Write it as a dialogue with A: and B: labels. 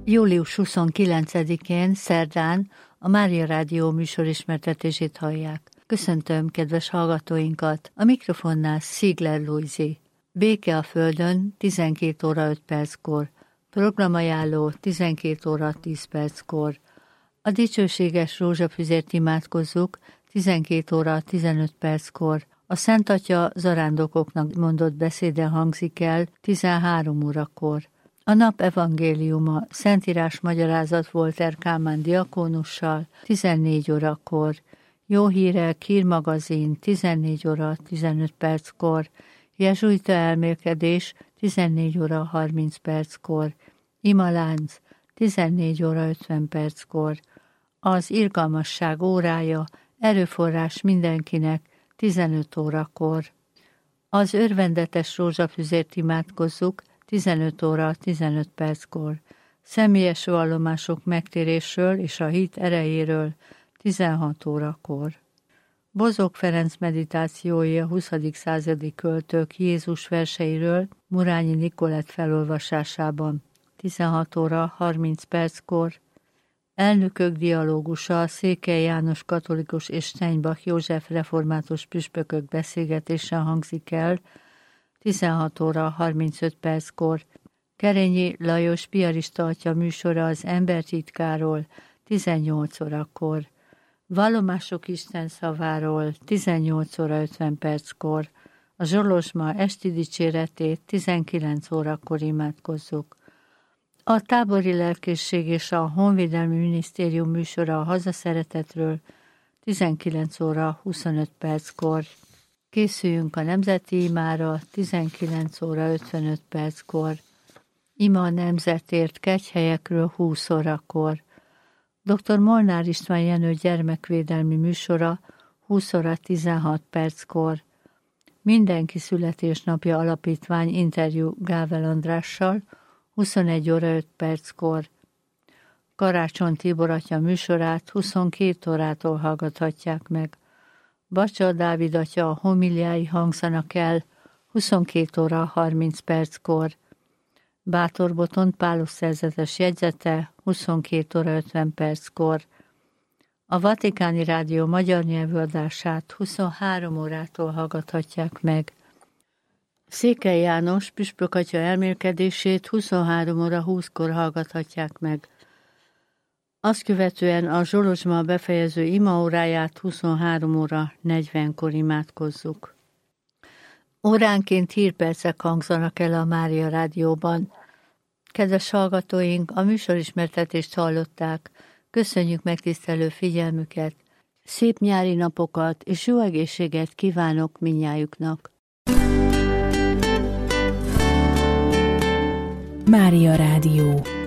A: Július 29-én, szerdán a Mária Rádió műsorismertetését hallják. Köszöntöm kedves hallgatóinkat, a mikrofonnál Szigler Lujzi. Béke a Földön 12 óra 5 perckor, programajánló 12 óra 10 perckor. A dicsőséges rózsafüzért imádkozzuk 12 óra 15 perckor. A Szent Atya zarándokoknak mondott beszéde hangzik el 13 órakor. A nap evangéliuma Szentírás magyarázat Volter Kálmán diakónussal 14 órakor. Jó hírek, hírmagazin 14 óra 15 perckor. Jezsuita elmélkedés 14 óra 30 perckor. Imalánc 14 óra 50 perckor. Az irgalmasság órája, erőforrás mindenkinek 15 órakor. Az örvendetes rózsafüzért imádkozzuk 15 óra 15 perckor. Személyes vallomások megtérésről és a hit erejéről 16 órakor. Bozók Ferenc meditációi a 20. századi költők Jézus verseiről Murányi Nikolett felolvasásában 16 óra 30 perckor. Elnökök dialógusa Székely János katolikus és Steinbach József református püspökök beszélgetése hangzik el 16 óra 35 perckor. Kerényi Lajos piarista atya műsora az embertitkáról 18 órakor. Vallomások Isten szaváról 18 óra 50 perckor. A Zsolozsma esti dicséretét 19 órakor imádkozzuk. A tábori lelkészség és a Honvédelmi Minisztérium műsora a hazaszeretetről 19 óra 25 perckor. Készüljünk a nemzeti imára 19 óra 55 perckor. Ima a nemzetért kegyhelyekről 20 órakor. Dr. Molnár István Jenő gyermekvédelmi műsora 20 óra 16 perckor. Mindenki születésnapja alapítvány interjú Gável Andrással 21 óra 5 perckor. Karácsony Tibor atya műsorát 22 órától hallgathatják meg. Bacsa Dávid atya a homiliái hangzanak el 22 óra 30 perckor. Bátor Botond Pálos szerzetes jegyzete 22 óra 50 perckor. A Vatikáni Rádió magyar nyelvű adását 23 órától hallgathatják meg. Székely János püspök atya elmélkedését 23 óra 20-kor hallgathatják meg. Azt követően a Zsolozsma befejező imaóráját 23 óra 40-kor imádkozzuk. Óránként hírpercek hangzanak el a Mária Rádióban. Kedves hallgatóink, a műsorismertetést hallották. Köszönjük megtisztelő figyelmüket. Szép nyári napokat és jó egészséget kívánok mindnyájuknak.
B: Mária Rádió.